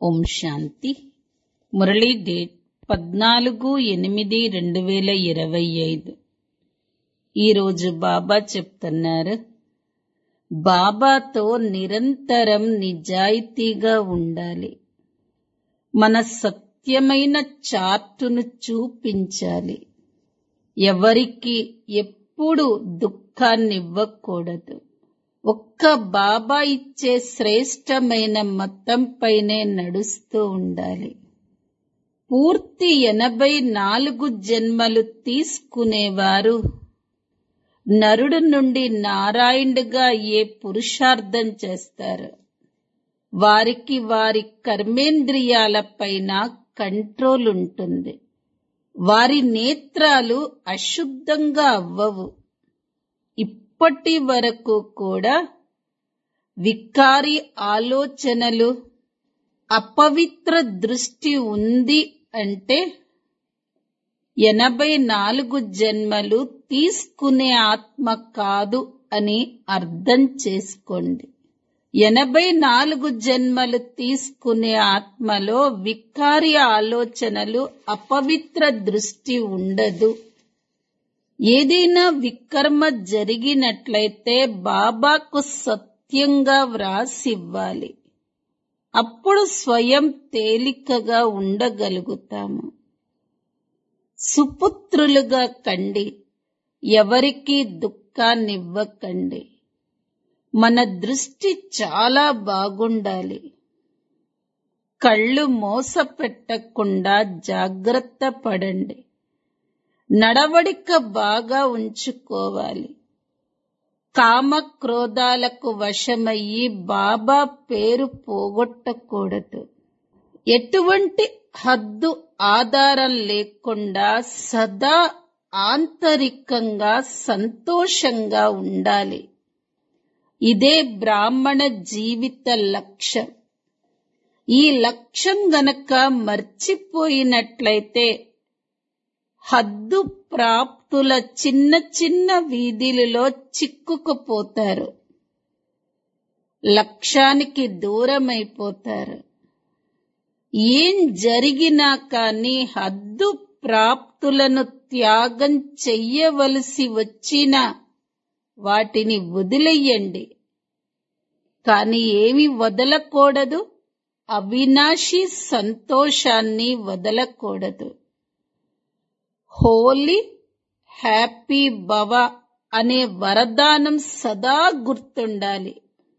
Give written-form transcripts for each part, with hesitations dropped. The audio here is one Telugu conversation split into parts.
ఓం శాంతి. మురళీ డేట్ 14/8/2025. ఈరోజు బాబా చెప్తున్నారు, బాబాతో నిరంతరం నిజాయితీగా ఉండాలి. మన సత్యమైన చార్టును చూపించాలి. ఎవరికి ఎప్పుడు దుఃఖాన్నివ్వకూడదు. ఒక్క బాబా ఇచ్చే శ్రేష్టమైన మతంపైనే నడుస్తూ ఉండాలి. పూర్తి 84 జన్మలు తీసుకునేవారు నరుడు నుండి నారాయణుడిగా ఏ పురుషార్థం చేస్తారు. వారికి వారి కర్మేంద్రియాలపైన కంట్రోల్ ఉంటుంది. వారి నేత్రాలు అశుద్ధంగా అవ్వవు. ఇప్పటి వరకు కూడా వికారి ఆలోచనలు, అపవిత్ర దృష్టి ఉంది అంటే 84 జన్మలు తీసుకునే ఆత్మ కాదు అని అర్థం చేసుకోండి. 84 జన్మలు తీసుకునే ఆత్మలో వికారి ఆలోచనలు, అపవిత్ర దృష్టి ఉండదు. ఏదైనా వికర్మ జరిగినట్లయితే బాబాకు సత్యంగా వ్రాసివ్వాలి. అప్పుడు స్వయం తేలికగా ఉండగలుగుతాము. సుపుత్రులుగా కండి, ఎవరికీ దుఃఖాన్నివ్వకండి. మన దృష్టి చాలా బాగుండాలి. కళ్ళు మోసపెట్టకుండా జాగ్రత్త పడండి. నడవడిక బాగా ఉంచుకోవాలి. కామ క్రోధాలకు వశమయ్యి బాబా పేరు పోగొట్టకూడదు. ఎటువంటి హద్దు ఆధారం లేకుండా సదా ఆంతరికంగా సంతోషంగా ఉండాలి. ఇదే బ్రాహ్మణ జీవిత లక్ష్యం. ఈ లక్ష్యం గనక మర్చిపోయినట్లయితే హద్దు ప్రాప్తుల చిన్న చిన్న వీధులలో చిక్కుకుపోతారు. లక్ష్యానికి దూరమైపోతారు. ఏం జరిగినా కానీ హద్దు ప్రాప్తులను త్యాగం చెయ్యవలసి వచ్చినా వాటిని వదిలేయండి. కానీ ఏమి వదలకూడదు? అవినాశి సంతోషాన్ని వదలకూడదు. హోలీ హ్యాపీ భవ అనే వరదానం సదా గుర్తుండాలి.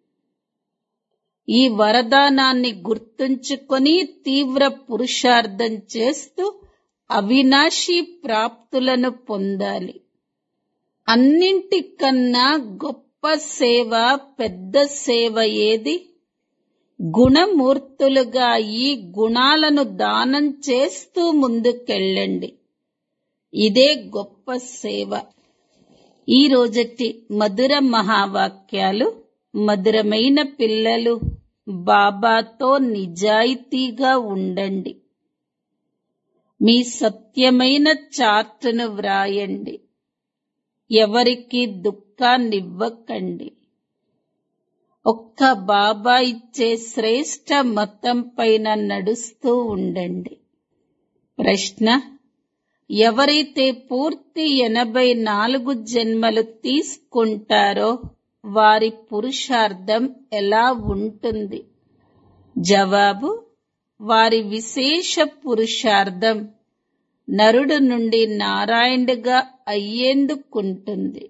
ఈ వరదానాన్ని గుర్తుంచుకొని తీవ్ర పురుషార్థం చేస్తూ అవినాశీ ప్రాప్తులను పొందాలి. అన్నింటికన్నా గొప్ప సేవ, పెద్ద సేవ ఏది? గుణమూర్తులుగా ఈ గుణాలను దానం చేస్తూ ముందుకెళ్ళండి. ఇదే గొప్ప సేవ. ఈ రోజటి మధుర మహావాక్యాలు. మధురమైన పిల్లలు, బాబాతో నిజాయితీగా ఉండండి. మీ సత్యమైన చార్టును వ్రాయండి. ఎవరికి దుఃఖాన్నివ్వకండి. ఒక్క బాబా ఇచ్చే శ్రేష్ట మతం పైన నడుస్తూ ఉండండి. ప్రశ్న: ఎవరైతే పూర్తి 84 జన్మలు తీసుకుంటారో వారి పురుషార్థం ఎలా ఉంటుంది? జవాబు: వారి విశేష పురుషార్థం నరుడు నుండి నారాయణుడిగా అయ్యేందుకుంటుంది.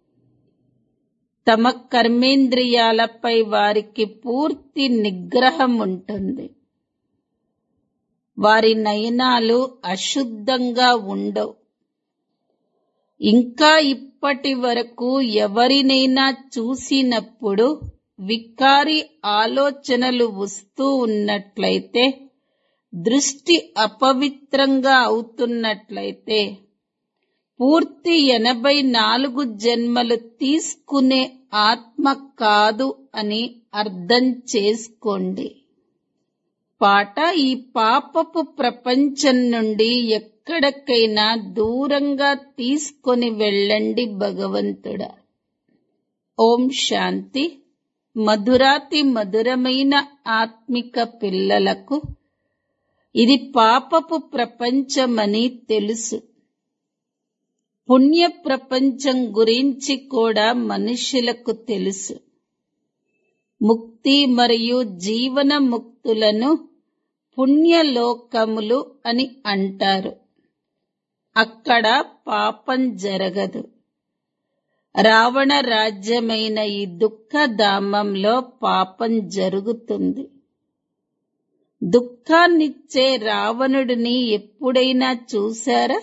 తమ కర్మేంద్రియాలపై వారికి పూర్తి నిగ్రహం ఉంటుంది. వారి నయనాలు అశుద్ధంగా ఉండవు. ఇంకా ఇప్పటి వరకు ఎవరినైనా చూసినప్పుడు వికారి ఆలోచనలు వస్తూ ఉన్నట్లయితే, దృష్టి అపవిత్రంగా అవుతున్నట్లయితే, పూర్తి 84 జన్మలు తీసుకునే ఆత్మ కాదు అని అర్థం చేసుకోండి. పాట: ఈ పాపపు ప్రపంచం నుండి ఎక్కడికైనా దూరంగా తీసుకొని వెళ్ళండి భగవంతుడా. ఓం శాంతి. మధురాతి మధురమైన ఆత్మిక పిల్లలకు ఇది పాపపు ప్రపంచమని తెలుసు. పుణ్య ప్రపంచం గురించి కూడా మనుషులకు తెలుసు. ముక్తి మరియు జీవన ముక్తులను పుణ్యలోకములు అని అంటారు. అక్కడ పాపం జరగదు. రావణ రాజ్యమైన ఈ దుఃఖధామంలో పాపం జరుగుతుంది. దుఃఖాన్నిచ్చే రావణుడిని ఎప్పుడైనా చూశారా?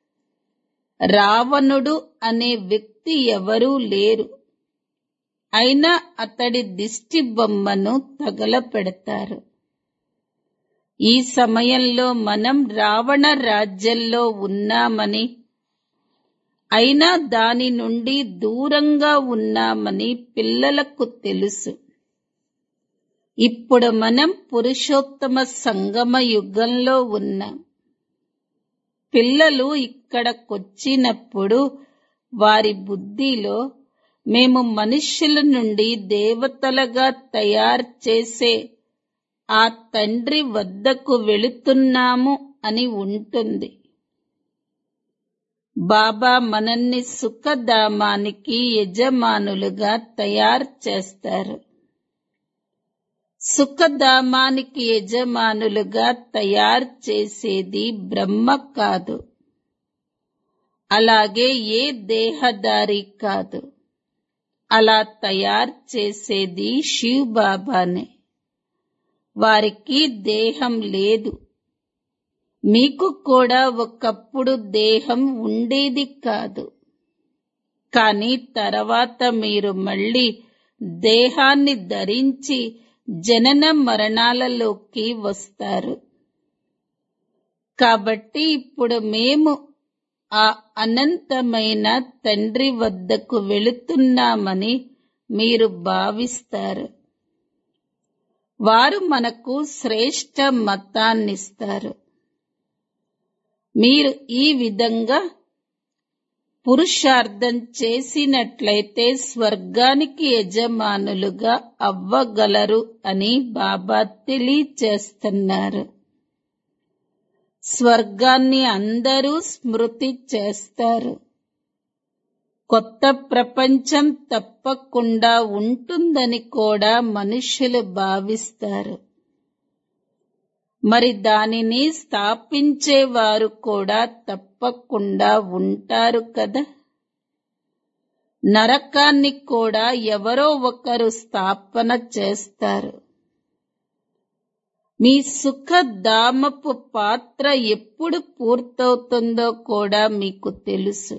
రావణుడు అనే వ్యక్తి ఎవరూ లేరు. అయినా అతడి దిష్టి బొమ్మను తగలపెడతారు. ఈ సమయంలో మనం రావణ రాజ్యంలో ఉన్నామని, అయినా దాని నుండి దూరంగా ఉన్నామని పిల్లలకు తెలుసు. ఇప్పుడు మనం పురుషోత్తమ సంగమ యుగంలో ఉన్నాం. పిల్లలు ఇక్కడకొచ్చినప్పుడు వారి బుద్ధిలో మేము మనుష్యుల నుండి దేవతలుగా తయారు చేసే ఆ తండ్రి వద్దకు వెళుతున్నాము అని ఉంటుంది. బాబా మనల్ని సుఖధామానికి యజమానులుగా తయారు చేస్తారు. సుఖధామానికి యజమానులుగా తయారు చేసేది బ్రహ్మ కాదు, అలాగే ఏ దేహదారి కాదు. అలా తయారు చేసేది శివ్ బాబానే. వారికి దేహం లేదు. మీకు కూడా ఒకప్పుడు దేహం ఉండేది కాదు. కానీ తర్వాత మీరు మళ్ళీ దేహాన్ని ధరించి జనన మరణాలలోకి వస్తారు. కాబట్టి ఇప్పుడు మేము ఆ అనంతమైన తండ్రి వద్దకు వెళుతున్నామని మీరు భావిస్తారు. వారు మనకు శ్రేష్ఠ మతాన్నిస్తారు. మీరు ఈ విధంగా పురుషార్థం చేసినట్లయితే స్వర్గానికి యజమానులుగా అవ్వగలరు అని బాబా తెలియచేస్తున్నారు. స్వర్గాన్ని అందరూ స్మృతి చేస్తారు. కొత్త ప్రపంచం తప్పకుండా ఉంటుందని కూడా మనుషులు భావిస్తారు. మరి దానిని స్థాపించేవారు కూడా తప్పకుండా ఉంటారు కదా. నరకాన్ని కూడా ఎవరో ఒకరు స్థాపన చేస్తారు. మీ సుఖధామపు పాత్ర ఎప్పుడు పూర్తవుతుందో కూడా మీకు తెలుసు.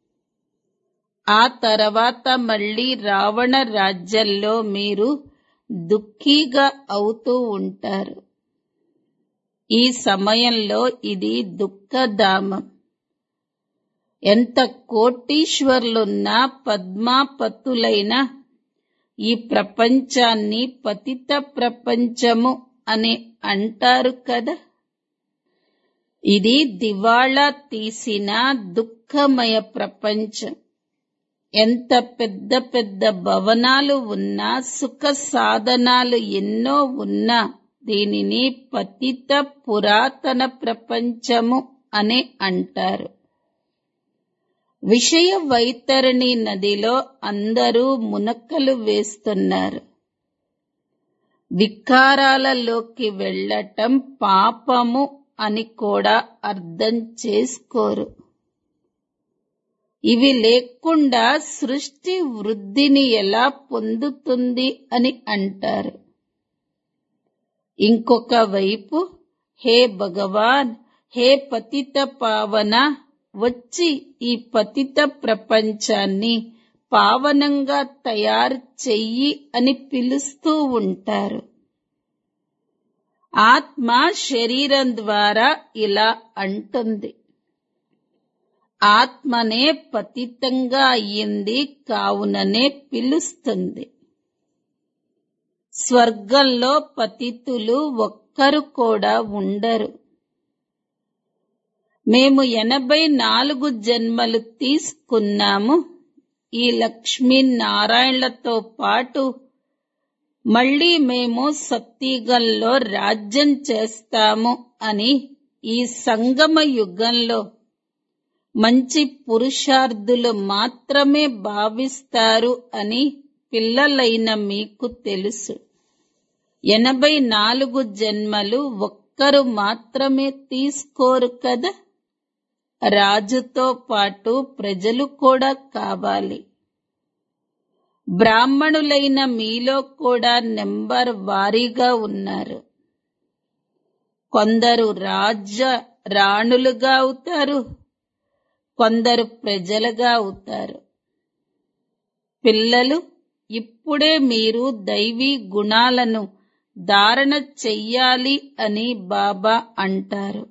ఆ తర్వాత మళ్ళీ రావణ రాజ్యంలో మీరు దుఃఖీగా అవుతూ ఉంటారు. ఈ సమయంలో ఇది దుఃఖధామం. ఎంత కోటీశ్వర్లున్నా పద్మాపతులైన ఈ ప్రపంచాన్ని పతిత ప్రపంచము అని అంటారు కదా. ఇది దివాళా తీసిన దుఃఖమయ ప్రపంచం. ఎంత పెద్ద పెద్ద భవనాలు ఉన్నా, సుఖ సాధనాలు ఎన్నో ఉన్నా దీనిని పతిత పురాతన ప్రపంచము అని అంటారు. విషయ వైతరణి నదిలో అందరూ మునకలు వేస్తున్నారు. వికారాలలోకి వెళ్ళటం పాపము అని కూడా అర్థం చేసుకోరు. ఇవి లేకుండా సృష్టి వృద్ధిని ఎలా పొందుతుంది అని అంటారు. ఇంకొక వైపు హే భగవాన్, హే పతిత పావన, వచ్చి ఈ పతిత ప్రపంచాన్ని పావనంగా తయారు చెయ్యి అని పిలుస్తూ ఉంటారు. ఆత్మ శరీరం ద్వారా ఇలా అంటుంది. ఆత్మనే పతితంగా అయ్యింది, కావుననే పిలుస్తుంది. స్వర్గంలో పతితులు ఒక్కరు కూడా ఉండరు. మేము 84 జన్మలు తీసుకున్నాము. ఈ లక్ష్మీనారాయణలతో పాటు మళ్ళీ మేము సత్యుగంలో రాజ్యం చేస్తాము అని ఈ సంగమ యుగంలో మంచి పురుషార్థులు మాత్రమే భావిస్తారు అని పిల్లలైన మీకు తెలుసు. 84 జన్మలు ఒక్కరు మాత్రమే తీసుకోరు కదా. రాజుతో పాటు ప్రజలు కూడా కావాలి. బ్రాహ్మణులైన మీలో కూడా నెంబర్ వారీగా ఉన్నారు. కొందరు రాణులుగా అవుతారు, కొందరు ప్రజలుగా అవుతారు. పిల్లలు, ఇప్పుడే మీరు దైవీ గుణాలను ధారణ చెయ్యాలి అని బాబా అంటారు.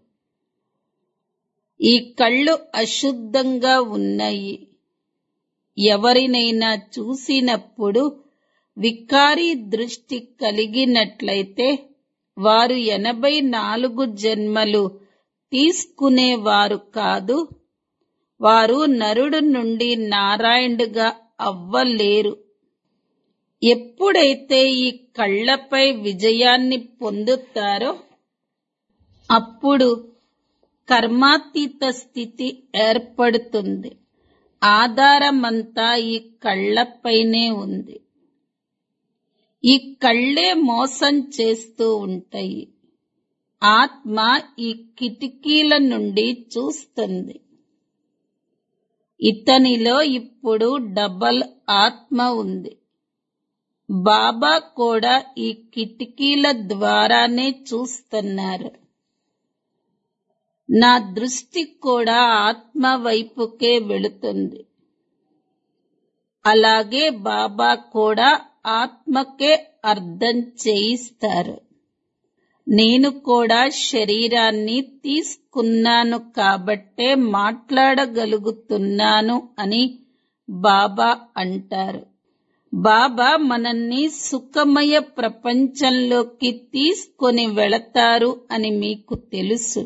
ఈ కళ్ళు అశుద్ధంగా ఉన్నాయి. ఎవరినైనా చూసినప్పుడు వికారీ దృష్టి కలిగినట్లయితే వారు 84 జన్మలు తీసుకునేవారు కాదు. వారు నరుడు నుండి నారాయణుడుగా అవ్వలేరు. ఎప్పుడైతే ఈ కళ్ళపై విజయాన్ని పొందుతారో అప్పుడు కర్మాతీత స్థితి ఏర్పడుతుంది. ఆధారమంతా ఈ కళ్ళపైనే ఉంది. ఈ కళ్ళే మోసం చేస్తూ ఉంటాయి. ఆత్మ ఈ కిటికీల నుండి చూస్తుంది. ఇతనిలో ఇప్పుడు డబల్ ఆత్మ ఉంది. బాబా కూడా ఈ కిటికీల ద్వారానే చూస్తున్నారు. నా దృష్టి కూడా ఆత్మ వైపుకే వెళుతుంది. అలాగే బాబా కూడా ఆత్మకే అర్థం చేయిస్తారు. నేను కూడా శరీరాన్ని తీసుకున్నాను కాబట్టే మాట్లాడగలుగుతున్నాను అని బాబా అంటారు. బాబా మనల్ని సుఖమయ ప్రపంచంలోకి తీసుకొని వెళతారు అని మీకు తెలుసు.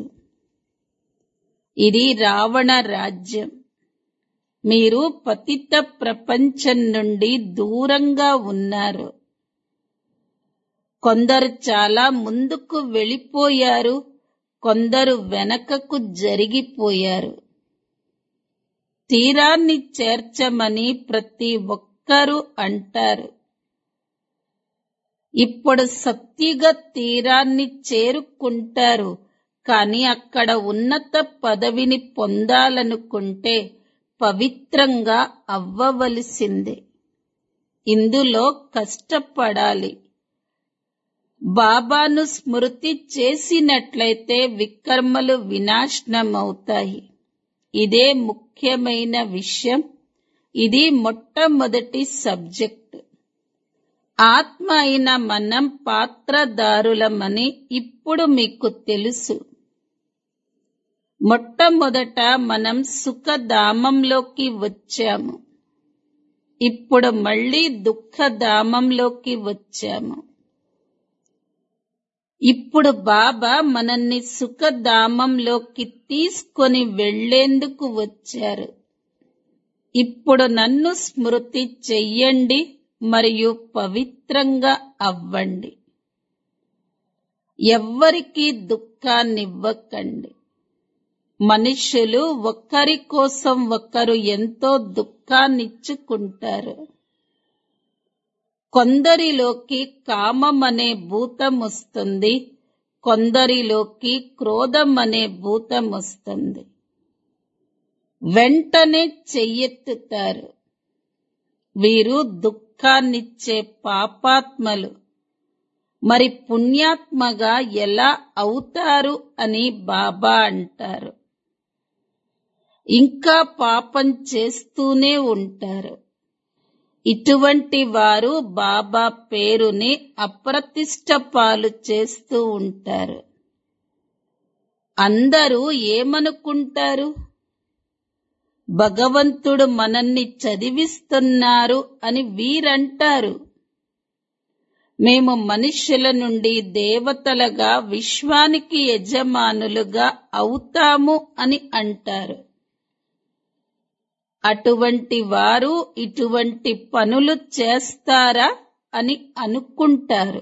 ఇది రావణ రాజ్యం. మీరు పతిత ప్రపంచం నుండి దూరంగా ఉన్నారు. కొందరు చాలా ముందుకు వెళ్ళిపోయారు, కొందరు వెనకకు జరిగిపోయారు. తీరాన్ని చేర్చమని ప్రతి ఒక్కరూ అంటారు. ఇప్పుడు సత్యుగ తీరాన్ని చేరుకుంటారు. కానీ అక్కడ ఉన్నత పదవిని పొందాలనుకుంటే పవిత్రంగా అవ్వవలసిందే. ఇందులో కష్టపడాలి. బాబాను స్మృతి చేసినట్లయితే వికర్మలు వినాశనమవుతాయి. ఇదే ముఖ్యమైన విషయం. ఇది మొట్టమొదటి సబ్జెక్ట్. ఆత్మ అయిన మనం పాత్రదారులమని ఇప్పుడు మీకు తెలుసు. మొట్టమొదట మనం సుఖధామంలోకి వచ్చాము. ఇప్పుడు మళ్ళీ దుఃఖధామంలోకి వచ్చాము. ఇప్పుడు బాబా మనల్ని సుఖధామంలోకి తీసుకొని వెళ్లేందుకు వచ్చారు. ఇప్పుడు నన్ను స్మృతి చెయ్యండి మరియు పవిత్రంగా అవ్వండి. ఎవ్వరికీ దుఃఖాన్నివ్వకండి. మనుష్యులు ఒకరి కోసం ఒకరు ఎంతో దుఃఖాన్నిచ్చుకుంటారు. కొందరిలోకి కామం అనే భూతం వస్తుంది, కొందరిలోకి క్రోధం అనే భూతం వస్తుంది. వెంటనే చెయ్యెత్తుతారు. వీరు దుఃఖాన్నిచ్చే పాపాత్మలు. మరి పుణ్యాత్మగా ఎలా అవుతారు అని బాబా అంటారు. ఇంకా పాపం చేస్తూనే ఉంటారు. ఇటువంటి వారు బాబా పేరుని అప్రతిష్ట పాలు చేస్తూ ఉంటారు. అందరూ ఏమనుకుంటారు? భగవంతుడు మనల్ని చదివిస్తున్నారు అని వీరంటారు. మేము మనుష్యుల నుండి దేవతలుగా విశ్వానికి యజమానులుగా అవుతాము అని అంటారు. అటువంటి వారు ఇటువంటి పనులు చేస్తారా అని అనుకుంటారు.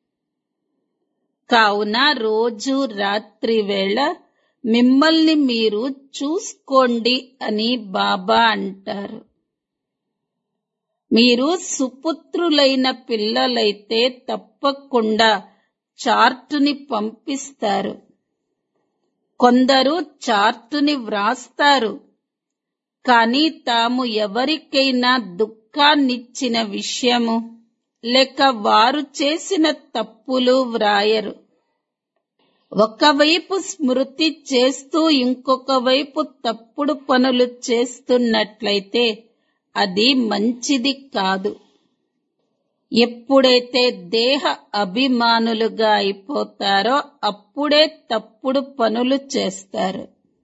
కావున రోజు రాత్రి వేళ మిమ్మల్ని మీరు చూసుకోండి అని బాబా అంటారు. మీరు సుపుత్రులైన పిల్లలైతే తప్పకుండా చార్టుని పంపిస్తారు. కొందరు చార్టుని వ్రాస్తారు, కానీ తాము ఎవరికైనా దుఃఖాన్నిచ్చిన విషయము లేక వారు చేసిన తప్పులు వ్రాయరు. ఒకవైపు స్మృతి చేస్తూ ఇంకొక వైపు తప్పుడు పనులు చేస్తున్నట్లయితే అది మంచిది కాదు. ఎప్పుడైతే దేహ అభిమానులుగా అయిపోతారో అప్పుడే తప్పుడు పనులు చేస్తారు.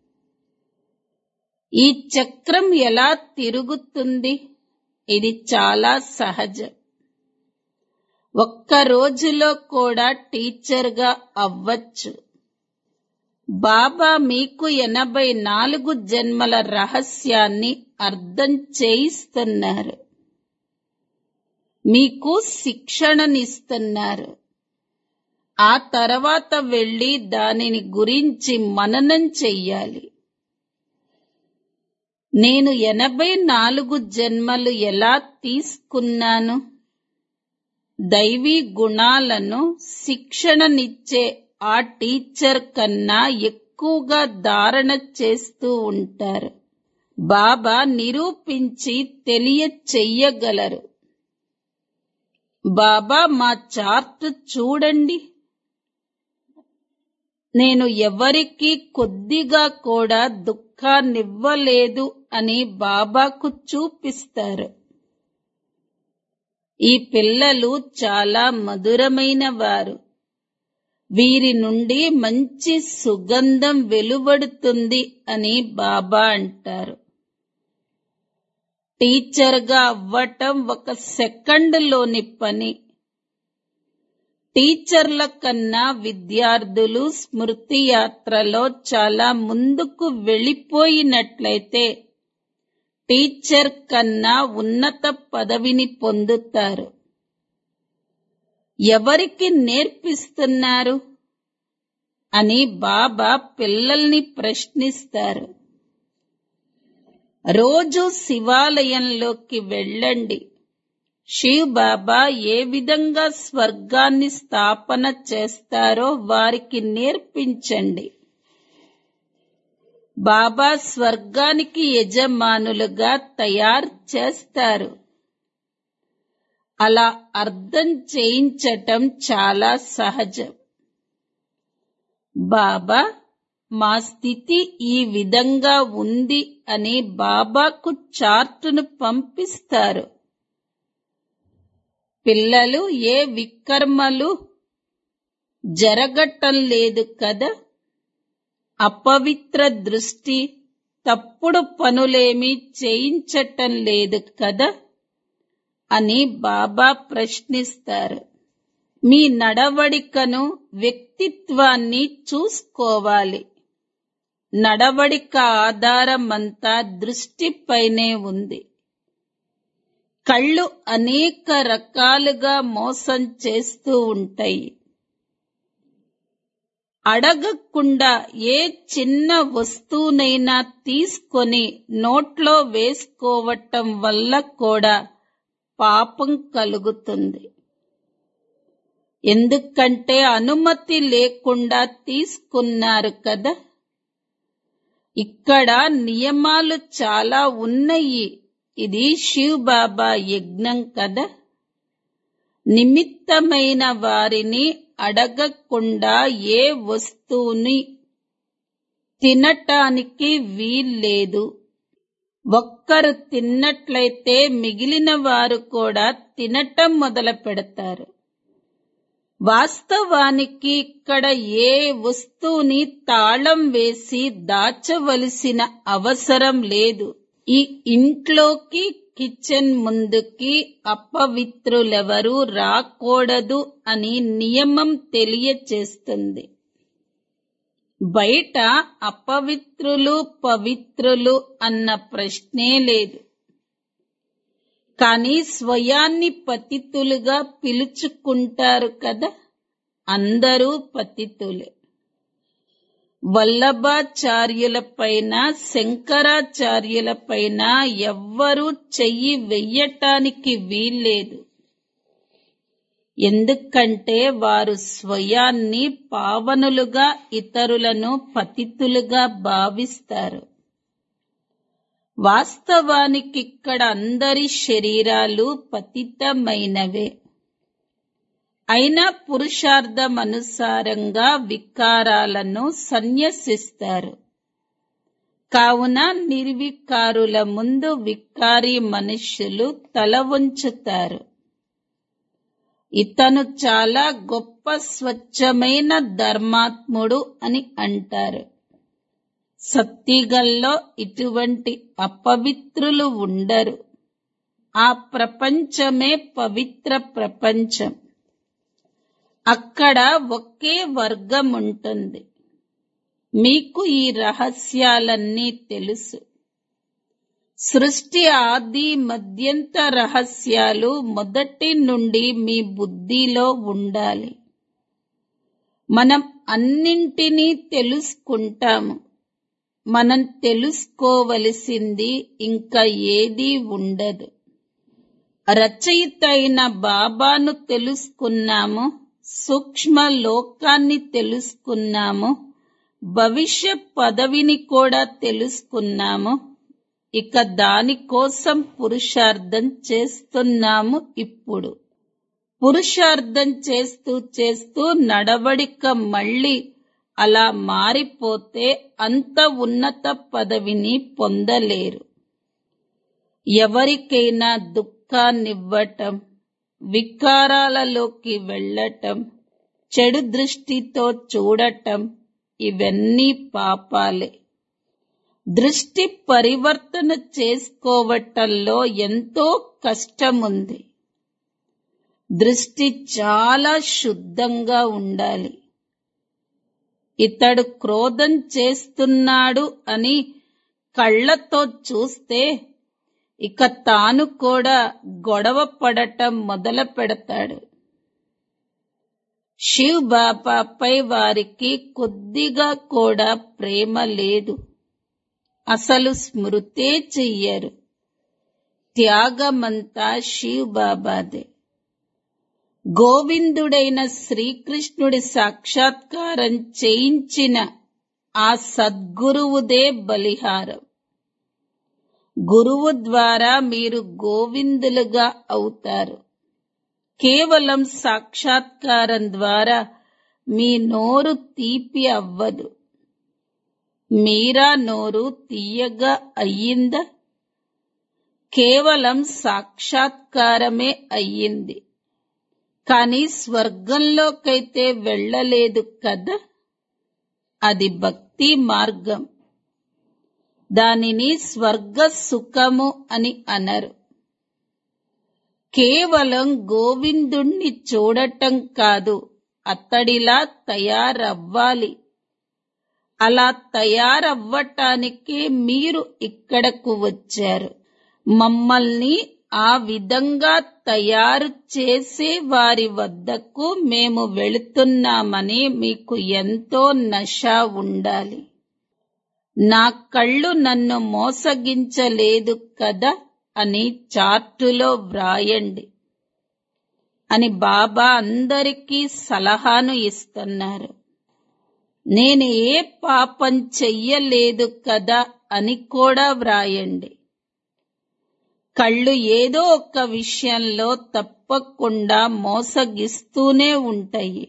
ఈ చక్రం ఎలా తిరుగుతుంది? ఇది చాలా సహజం. ఒక్క రోజులో కూడా టీచర్గా అవ్వచ్చు. బాబా మీకు 84 జన్మల రహస్యాన్ని అర్థం చేయిస్తున్నారు. మీకు శిక్షణనిస్తున్నారు. ఆ తర్వాత వెళ్ళి దానిని గురించి మననం చెయ్యాలి. నేను 84 జన్మలు ఎలా తీసుకున్నాను? దైవీ గుణాలను శిక్షణనిచ్చే ఆ టీచర్ కన్నా ఎక్కువగా ధారణ చేస్తూ ఉంటారు. బాబా నిరూపించి తెలియచెయ్యగలరు. బాబా మా చార్ట్ చూడండి. నేను ఎవరికీ కొద్దిగా కూడా దుఃఖాన్నివ్వలేదు అని బాబాకు చూపిస్తారు. ఈ పిల్లలు చాలా మధురమైన వారు. వీరి నుండి మంచి సుగంధం వెలువడుతుంది అని బాబా అంటారు. టీచర్గా అవ్వటం 1 సెకండ్లోని పని. టీచర్ల కన్నా విద్యార్థులు స్మృతి యాత్రలో చాలా ముందుకు వెళ్ళిపోయినట్లయితే టీచర్ కన్నా ఉన్నత పదవిని పొందుతారు. ఎవరికి నేర్పిస్తున్నారు అని బాబా పిల్లల్ని ప్రశ్నిస్తారు. రోజు శివాలయంలోకి వెళ్ళండి. శివ్ బాబా ఏ విధంగా స్వర్గాన్ని స్థాపన చేస్తారో వారికి నేర్పించండి. బాబా స్వర్గానికి యజమానులుగా తయారు చేస్తారు. అలా అర్థం చేయించటం చాలా సహజం. బాబా మా స్థితి ఈ విధంగా ఉంది అని బాబాకు చార్టును పంపిస్తారు. పిల్లలు ఏ వికర్మలు జరగటం లేదు కదా, అపవిత్ర దృష్టి, తప్పుడు పనులేమీ చేయించటం లేదు కదా అని బాబా ప్రశ్నిస్తారు. మీ నడవడికను, వ్యక్తిత్వాన్ని చూసుకోవాలి. నడవడిక ఆధారమంతా దృష్టిపైనే ఉంది. కళ్ళు అనేక రకాలుగా మోసం చేస్తూ ఉంటాయి. అడగకుండా ఏ చిన్న వస్తువునైనా తీసుకొని నోట్లో వేసుకోవటం వల్ల కూడా పాపం కలుగుతుంది. ఎందుకంటే అనుమతి లేకుండా తీసుకున్నారు కదా. ఇక్కడ నియమాలు చాలా ఉన్నాయి. ఇది శివ్ బాబా యజ్ఞం కదా. నిమిత్తమైన వారిని అడగకుండా ఏ వస్తువుని తినటానికి వీల్లేదు. ఒక్కరు తిన్నట్లయితే మిగిలిన వారు కూడా తినటం మొదలు పెడతారు. వాస్తవానికి ఇక్కడ ఏ వస్తువుని తాళం వేసి దాచవలసిన అవసరం లేదు. ఈ ఇంట్లోకి, కిచెన్ ముందుకి అపవిత్రులెవరూ రాకూడదు అని నియమం తెలియచేస్తుంది. బయట అపవిత్రులు, పవిత్రులు అన్న ప్రశ్నే లేదు. కానీ స్వయాన్ని పతితులుగా పిలుచుకుంటారు కదా. అందరూ పతితులే. వల్లభాచార్యులపైన, శంకరాచార్యులపైన ఎవ్వరూ చెయ్యి వెయ్యటానికి వీల్లేదు. ఎందుకంటే వారు స్వయాన్ని పావనులుగా, ఇతరులను పతితులుగా భావిస్తారు. వాస్తవానికిక్కడ అందరి శరీరాలు పతితమైనవే. అయినా పురుషార్థమనుసారంగా వికారాలను సన్యసిస్తారు. కావున నిర్వికారుల ముందు వికారి మనుష్యులు తల వంచుతారు. ఇతను చాలా గొప్ప స్వచ్ఛమైన ధర్మాత్ముడు అని అంటారు. సత్యుగంలో ఇటువంటి అపవిత్రులు ఉండరు. ఆ ప్రపంచమే పవిత్ర ప్రపంచం. అక్కడ ఒకే వర్గం ఉంటుంది. మీకు ఈ రహస్యాలన్నీ తెలుసు. సృష్టి ఆది మధ్యంత రహస్యాలు మొదటి నుండి మీ బుద్ధిలో ఉండాలి. మనం అన్నింటినీ తెలుసుకుంటాము. మనం తెలుసుకోవలసింది ఇంకా ఏదీ ఉండదు. రచయిత అయిన బాబాను తెలుసుకున్నాము, సూక్ష్మ లోకాన్ని తెలుసుకున్నాము, భవిష్య పదవిని కూడా తెలుసుకున్నాము. ఇక దానికోసం పురుషార్థం చేస్తున్నాము. ఇప్పుడు పురుషార్థం చేస్తూ చేస్తూ నడవడిక మళ్ళీ అలా మారిపోతే అంత ఉన్నత పదవిని పొందలేరు. ఎవరికైనా దుఃఖాన్నివ్వటం, వికారాలలోకి వెళ్ళటం, చెడు దృష్టితో చూడటం ఇవన్నీ పాపాలే. దృష్టి పరివర్తన చేసుకోవటంలో ఎంతో కష్టముంది. దృష్టి చాలా శుద్ధంగా ఉండాలి. ఇతడు క్రోధం చేస్తున్నాడు అని కళ్ళతో చూస్తే ఇక తాను కూడా గొడవ పడటం మొదలు పెడతాడు. శివ్ బాబాపై వారికి కొద్దిగా కూడా ప్రేమ లేదు. అసలు స్మృతే చెయ్యరు. త్యాగమంతా శివ్ బాబాదే. గోవిందుడైన శ్రీకృష్ణుడి సాక్షాత్కారం చేయించిన ఆ సద్గురువుదే బలిహారం. గురువు ద్వారా మీరు గోవిందులుగా అవుతారు. కేవలం సాక్షాత్కారం ద్వారా మీ నోరు తీపి అవ్వదు. మీరా నోరు తీయగా అయ్యిందా? కేవలం సాక్షాత్కారమే అయ్యింది. కానీ స్వర్గంలోకైతే వెళ్ళలేదు కదా. అది భక్తి మార్గం. దానిని స్వర్గ సుఖము అని అనరు. కేవలం గోవిందుణ్ణి చూడటం కాదు, అతడిలా తయారవ్వాలి. అలా తయారవ్వటానికి మీరు ఇక్కడకు వచ్చారు. మమ్మల్ని ఆ విధంగా తయారు చేసే వారి వద్దకు మేము వెళుతున్నామని మీకు ఎంతో నష ఉండాలి. నా కళ్ళు నన్ను మోసగించలేదు కదా అని చార్టులో వ్రాయండి అని బాబా అందరికీ సలహాను ఇస్తున్నారు. నేను ఏ పాపం చెయ్యలేదు కదా అని కూడా వ్రాయండి. కళ్ళు ఏదో ఒక విషయంలో తప్పకుండా మోసగిస్తూనే ఉంటాయి.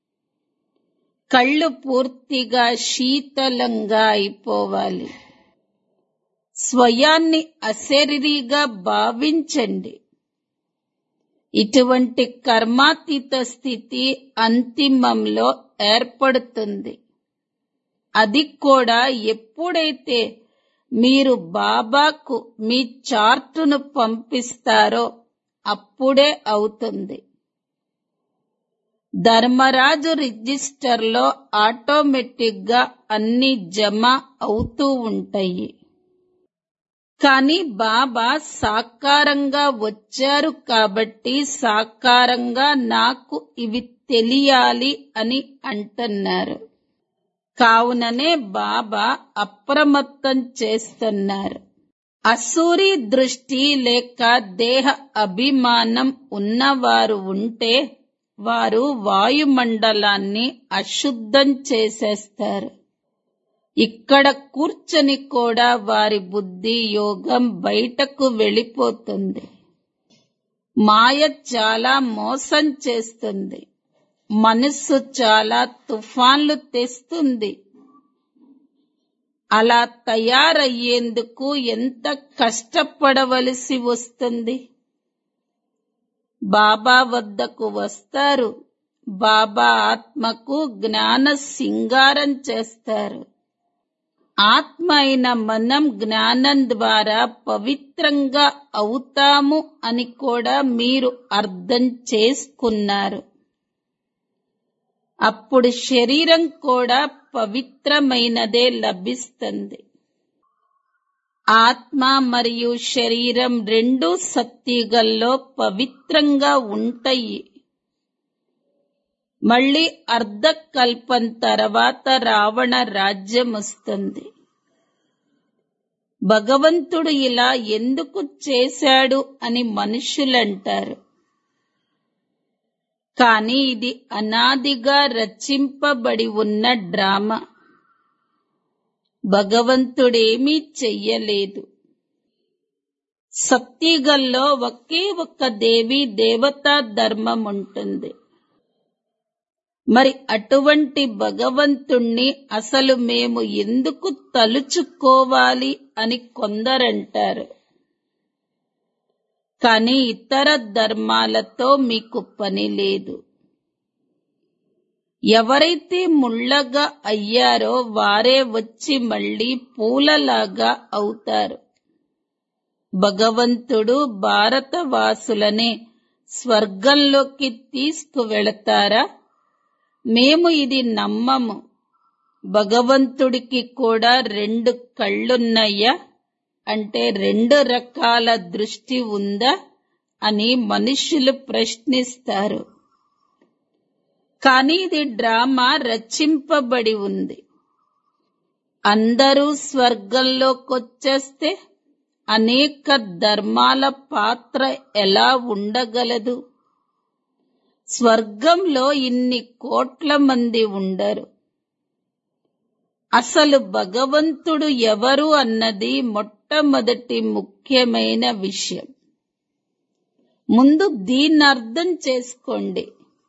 కళ్ళు పూర్తిగా శీతలంగా అయిపోవాలి. స్వయాన్ని అశరీరిగా భావించండి. ఇటువంటి కర్మాతీత స్థితి అంతిమంలో ఏర్పడుతుంది. అది కూడా ఎప్పుడైతే మీరు బాబాకు మీ చార్టును పంపిస్తారో అప్పుడే అవుతుంది. ధర్మరాజు రిజిస్టర్లో ఆటోమేటిక్గా అన్ని జమ అవుతూ ఉంటాయి. కానీ బాబా సాకారంగా వచ్చారు కాబట్టి సాకారంగా నాకు ఇవి తెలియాలి అని అంటున్నారు. కావుననే బాబా అప్రమత్తం చేస్తున్నారు. అసూరి దృష్టి లేక దేహ అభిమానం ఉన్నవారు ఉంటే వారు వాయుమండలాన్ని అశుద్ధం చేసేస్తారు. ఇక్కడ కూర్చొని కూడా వారి బుద్ధి యోగం బయటకు వెళ్ళిపోతుంది. మాయ చాలా మోసం చేస్తుంది. మనస్సు చాలా తుఫాన్లు తెస్తుంది. అలా తయారయ్యేందుకు ఎంత కష్టపడవలసి వస్తుంది. బాబా వద్దకు వస్తారు. బాబా ఆత్మకు జ్ఞాన సింగారం చేస్తారు. ఆత్మ అయిన మనం జ్ఞానం ద్వారా పవిత్రంగా అవుతాము అని కూడా మీరు అర్థం చేసుకున్నారు. అప్పుడు శరీరం కూడా పవిత్రమైనదే లభిస్తుంది. ఆత్మ మరియు శరీరం రెండూ సత్యుగంలో పవిత్రంగా ఉంటాయి. మళ్ళీ అర్ధకల్పం తర్వాత రావణ రాజ్యం వస్తుంది. భగవంతుడు ఇలా ఎందుకు చేశాడు అని మనుషులంటారు. కానీ ఇది అనాదిగా రచింపబడి ఉన్న డ్రామా. భగవంతుడేమీ చెయ్యలేదు. సత్యుగంలో ఒకే ఒక్క దేవీ దేవతా ధర్మం ఉంటుంది. మరి అటువంటి భగవంతుణ్ణి అసలు మేము ఎందుకు తలుచుకోవాలి అని కొందరంటారు. కానీ ఇతర ధర్మాలతో మీకు పని లేదు. ఎవరైతే ముళ్ళగా అయ్యారో వారే వచ్చి మళ్ళీ పూలలాగా అవుతారు. భగవంతుడు భారతవాసులనే స్వర్గంలోకి తీసుకువెళతారా? మేము ఇది నమ్మము. భగవంతుడికి కూడా 2 కళ్ళున్నాయా? అంటే 2 రకాల దృష్టి ఉందా అని మనుషులు ప్రశ్నిస్తారు. కానీ ఇది డ్రామా రచింపబడి ఉంది. అందరూ స్వర్గంలోకొచ్చేస్తే అనేక ధర్మాల పాత్ర ఎలా ఉండగలదు? స్వర్గంలో ఇన్ని కోట్ల మంది ఉండరు. అసలు భగవంతుడు ఎవరు అన్నది మొట్టమొదటి ముఖ్యమైన విషయం. ముందు దీన్ని అర్థం చేసుకోండి.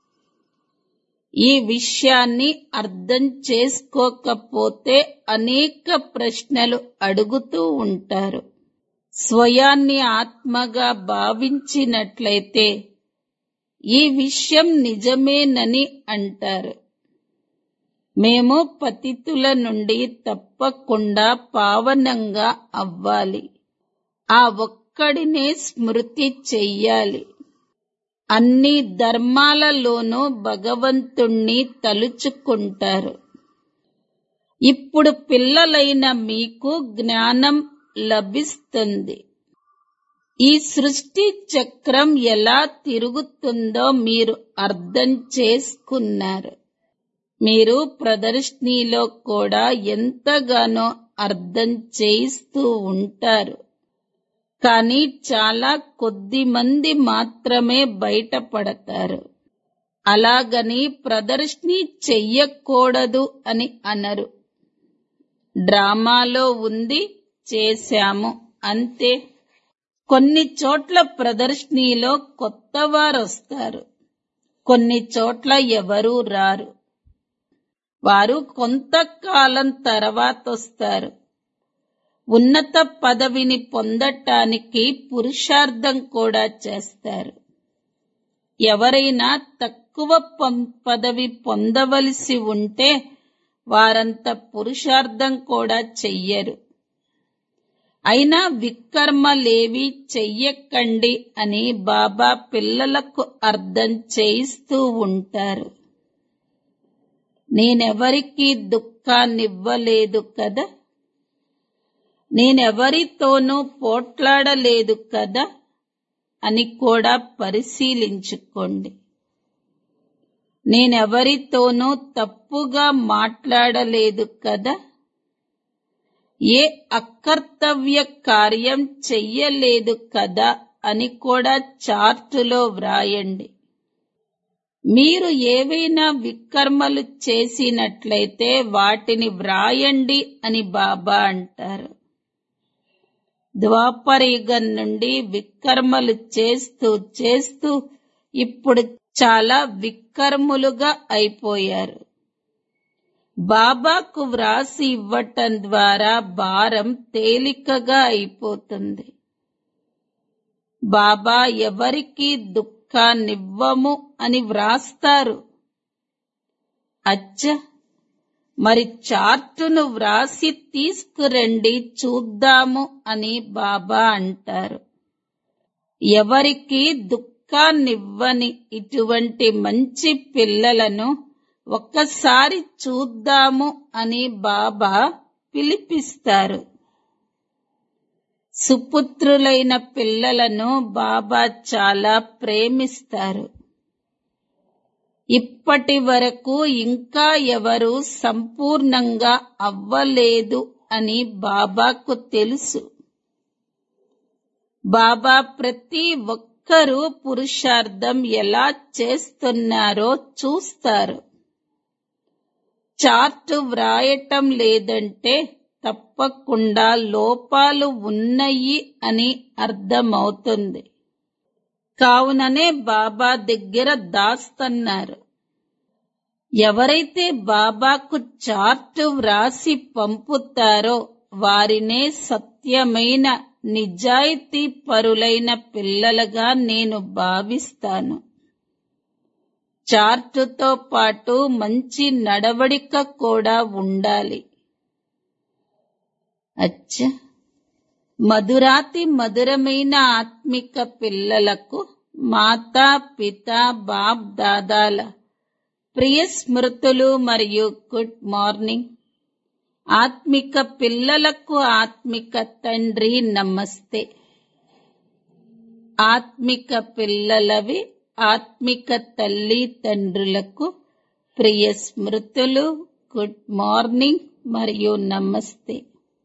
ఈ విషయాన్ని అర్థం చేసుకోకపోతే అనేక ప్రశ్నలు అడుగుతూ ఉంటారు. స్వయాన్ని ఆత్మగా భావించినట్లయితే ఈ విషయం నిజమేనని అంటారు. మేము పతితుల నుండి తప్పకుండా పావనంగా అవ్వాలి. ఆ ఒక్కడినే స్మృతి చెయ్యాలి. అన్ని ధర్మాలలోనూ భగవంతుణ్ణి తలుచుకుంటారు. ఇప్పుడు పిల్లలైన మీకు జ్ఞానం లభిస్తుంది. ఈ సృష్టి చక్రం ఎలా తిరుగుతుందో మీరు అర్థం చేసుకున్నారు. మీరు ప్రదర్శనలో కూడా ఎంతగానో అర్థం చేయిస్తూ ఉంటారు. కానీ చాలా కొద్ది మంది మాత్రమే బయటపడతారు. అలాగని ప్రదర్శన చెయ్యకూడదు అని అనరు. డ్రామాలో ఉంది, చేశాము అంతే. కొన్ని చోట్ల ప్రదర్శనలో కొత్తవారు వస్తారు. కొన్ని చోట్ల ఎవరూ రారు. వారు కొంతకాలం తర్వాత వస్తారు. ఉన్నత పదవిని పొందటానికి పురుషార్థం కూడా చేస్తారు. ఎవరైనా తక్కువ పదవి పొందవలసి ఉంటే వారంత పురుషార్థం కూడా చెయ్యరు. అయినా వికర్మలేవి చెయ్యకండి అని బాబా పిల్లలకు అర్థం చేయిస్తూ ఉంటారు. నేనెవరికీ దుఃఖాన్నివ్వలేదు కదా. నేనెవరితోనూ పోట్లాడలేదు కదా అని కూడా పరిశీలించుకోండి. నేనెవరితోనూ తప్పుగా మాట్లాడలేదు కదా, ఏ అకర్తవ్య కార్యం చెయ్యలేదు కదా అని కూడా చార్టులో వ్రాయండి. మీరు ఏవైనా వికర్మలు చేసినట్లయితే వాటిని వ్రాయండి అని బాబా అంటారు. ద్వాపరయుగం నుండి వికర్మలు చేస్తూ చేస్తూ ఇప్పుడు చాలా వికర్ములుగా అయిపోయారు. బాబాకు వ్రాసి ఇవ్వటం ద్వారా భారం తేలికగా అయిపోతుంది. బాబా ఎవరికీ దుఃఖాన్నివ్వము అని వ్రాస్తారు. అచ్చా, మరి చార్టును వ్రాసి తీసుకురండి చూద్దాము అని బాబా అంటారు. ఎవరికీ దుఃఖాన్నివ్వని ఇటువంటి మంచి పిల్లలను ఒక్కసారి చూద్దాము అని బాబా పిలిపిస్తారు. సుపుత్రులైన పిల్లలను బాబా చాలా ప్రేమిస్తారు. ఇప్పటి వరకు ఇంకా ఎవరు సంపూర్ణంగా అవ్వలేదు అని బాబాకు తెలుసు. బాబా ప్రతి ఒక్కరూ పురుషార్థం ఎలా చేస్తున్నారో చూస్తారు. చార్టు వ్రాయటం లేదంటే తప్పకుండా లోపాలు ఉన్నాయి అని అర్థమవుతుంది. కావుననే బాబా దగ్గర దాస్తన్నారు. ఎవరైతే బాబాకు చార్టు వ్రాసి పంపుతారో వారినే సత్యమైన నిజాయితీ పరులైన పిల్లలుగా నేను భావిస్తాను. చార్టుతో పాటు మంచి నడవడిక కూడా ఉండాలి. అచ్చా, మధురాతి మధురమైన ఆత్మిక పిల్లలకు మాతా పిత బాప్ దాదాల ప్రియ స్మృతులు మరియు గుడ్ మార్నింగ్. ఆత్మిక పిల్లలకు ఆత్మిక తండ్రి నమస్తే. ఆత్మిక పిల్లలవి ఆత్మిక తల్లి తండ్రులకు ప్రియ స్మృతులు, గుడ్ మార్నింగ్ మరియు నమస్తే.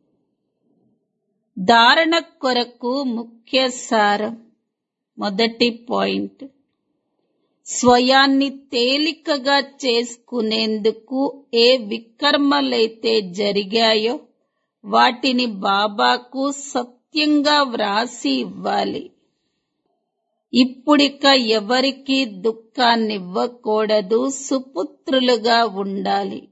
ధారణ కొరకు ముఖ్య సారం. మొదటి పాయింట్, స్వయాన్ని తేలికగా చేసుకునేందుకు ఏ వికర్మలైతే జరిగాయో వాటిని బాబాకు సత్యంగా వ్రాసి ఇవ్వాలి. ఇప్పుడిక ఎవరికీ దుఃఖాన్నివ్వకూడదు, సుపుత్రులుగా ఉండాలి.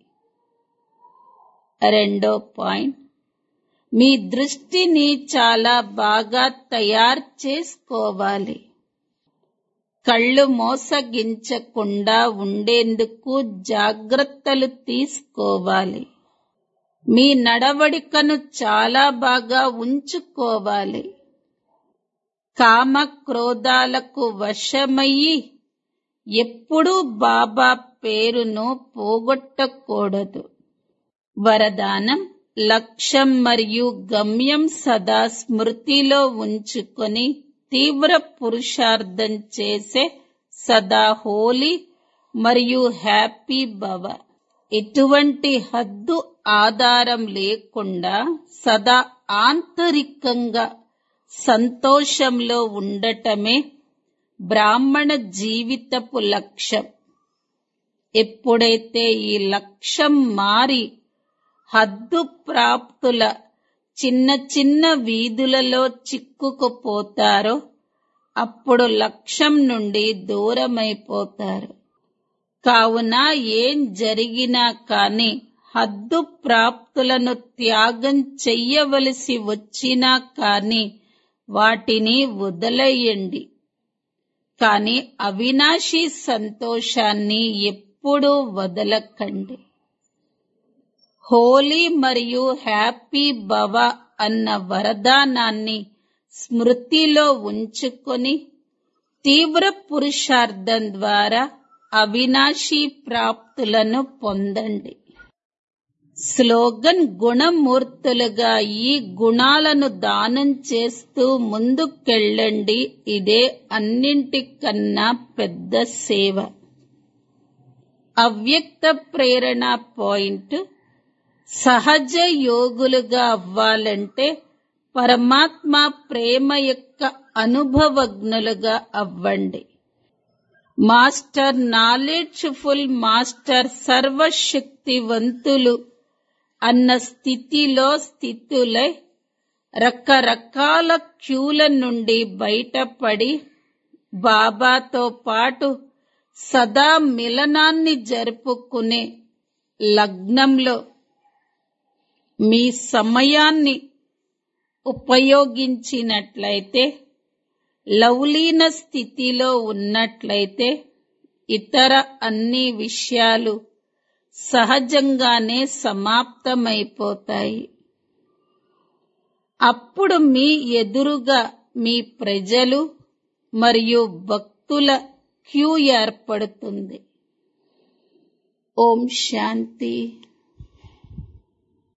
రెండో పాయింట్, మీ దృష్టిని చాలా బాగా తయారు చేసుకోవాలి. కళ్ళు మోసగించకుండా ఉండేందుకు జాగ్రత్తలు తీసుకోవాలి. మీ నడవడికను చాలా బాగా ఉంచుకోవాలి. కామ క్రోధాలకు వశమయ్యి ఎప్పుడూ బాబా పేరును పోగొట్టకూడదు. వరదానం, లక్ష్యం మరియు గమ్యం సదా స్మృతిలో ఉంచుకొని తీవ్ర పురుషార్థం చేసే సదా హోలీ మరియు హ్యాపీ భవ. ఎటువంటి హద్దు ఆధారం లేకుండా సదా ఆంతరికంగా సంతోషంలో ఉండటమే బ్రాహ్మణ జీవితపు లక్ష్యం. ఎప్పుడైతే ఈ లక్ష్యం మారి హద్దు ప్రాప్తుల చిన్న చిన్న వీధులలో చిక్కుకుపోతారో అప్పుడు లక్ష్యం నుండి దూరమైపోతారు. కావున ఏం జరిగినా కాని హద్దు ప్రాప్తులను త్యాగం చెయ్యవలసి వచ్చినా కాని వాటిని వదిలేయండి. కాని అవినాశీ సంతోషాన్ని ఎప్పుడూ వదలకండి. హోలీ మరియు హ్యాపీ భవ అన్న వరదానాన్ని స్మృతిలో ఉంచుకొని తీవ్ర పురుషార్థం ద్వారా అవినాశీ ప్రాప్తులను పొందండి. స్లోగన్ గుణమూర్తులుగా ఈ గుణాలను దానం చేస్తూ ముందుకెళ్ళండి. ఇదే అన్నింటికన్నా పెద్ద సేవ. అవ్యక్త ప్రేరణ పాయింట్: సహజ యోగులుగా అవ్వాలంటే పరమాత్మ ప్రేమ యొక్క అనుభవజ్ఞులుగా అవ్వండి. మాస్టర్ నాలెడ్జ్ఫుల్ మాస్టర్ సర్వశక్తివంతులు అన్న స్థితులై రకరకాల క్యూల నుండి బయటపడి బాబాతో పాటు సదా మిలనాన్ని జరుపుకునే లగ్నంలో మీ సమయాన్ని ఉపయోగించినట్లయితే, లౌలీన స్థితిలో ఉన్నట్లయితే ఇతర అన్ని విషయాలు సహజంగానే సమాప్తమైపోతాయి. అప్పుడు మీ ఎదురుగా మీ ప్రజలు మరియు భక్తుల క్యూ ఏర్పడుతుంది. ఓం శాంతి.